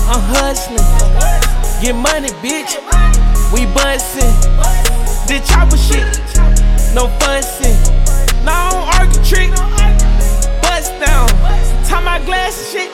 I'm hustling, get money, bitch. We bustin', this chopper shit, no fussin'. Now I don't argue trick, bust down, tie my glasses shit.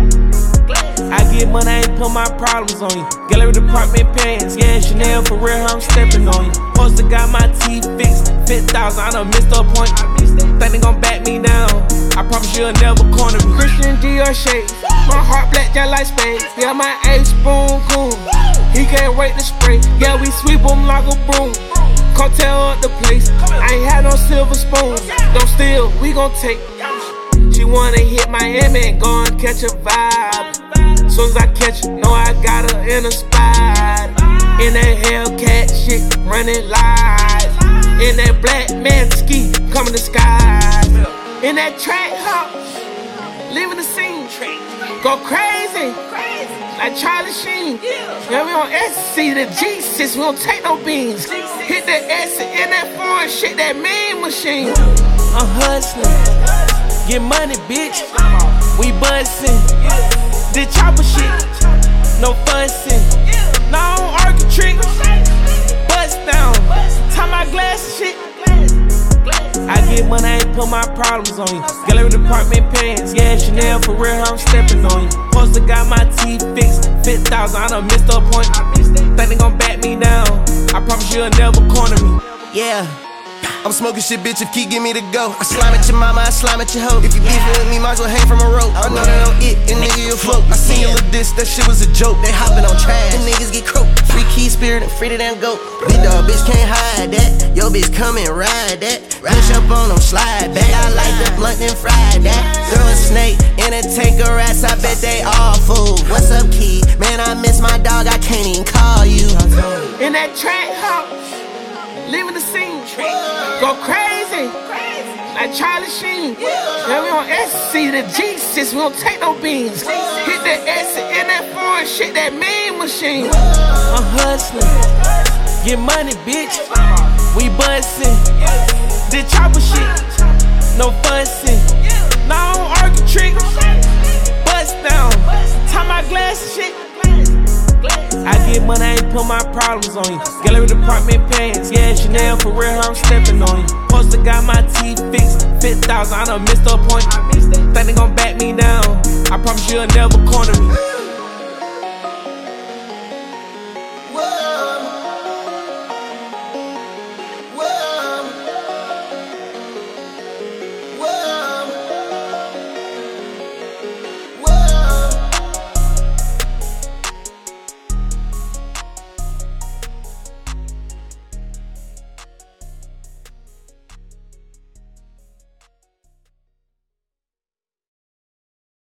I get money, I ain't put my problems on you. Gallery department pants, yeah, Chanel for real, I'm stepping on you. Poster got my teeth fixed, 50,000, I done missed a point. Think they gon' back me down, I promise you'll never corner me. Christian Dior shades, my heart black just like spades. Yeah, my H-Spoon cool, he can't wait to spray. Yeah, we sweep him like a broom, come tear up the place. I ain't had no silver spoons, don't steal, we gon' take. She wanna hit Miami and go and catch a vibe. Soon as I catch her, know I got her in a spot. In that Hellcat shit, running live. In that black man ski, coming to skies. In that track house, leaving the scene. Go crazy, like Charlie Sheen. Yeah, we on SC, the G6, we don't take no beans. Hit the exit in that foreign shit, that mean machine. I'm hustling, get money, bitch. We bustin', this chopper shit, no fussin'. Now I don't argue trick, bust down, tie my glasses shit. I get money, I ain't put my problems on you. Gallery department pants, yeah, Chanel for real, I'm stepping on you. Poster got my teeth fixed, 50,000, I done missed a point. Think they gon' back me down, I promise you'll never corner me. Yeah. I'm smoking shit, bitch, if keep give me the go. I slime at your mama, I slime at your hoe. If you beefin' with me, might as well hang from a rope. I know that don't it, and nigga, you'll float. I seen you look this, that shit was a joke. They hoppin' on trash, and niggas get croaked. Free key spirit and free to them goat. Big dog, bitch, can't hide that. Yo, bitch, come and ride that. Push up on them, slide back. I like the blunt and fried that. Throw a snake in a tank of rats, I bet they all fool. What's up, key? Man, I miss my dog, I can't even call you. In that track house, leaving the scene. Go crazy, like Charlie Sheen. Yeah, we on SC, the G6, we don't take no beans. Hit the exit in that foreign shit, that mean machine. I'm hustling, get money, bitch. We bustin', this chopper shit, no fussin'. Now I don't argue trick, bust down, tie my glasses shit. I get money, I ain't put my problems on you. Gallery department pants, yeah, Chanel for real, I'm stepping on you. Poster got my teeth fixed, 50,000, I done missed a point. Think they gon' back me down, I promise you'll never corner me.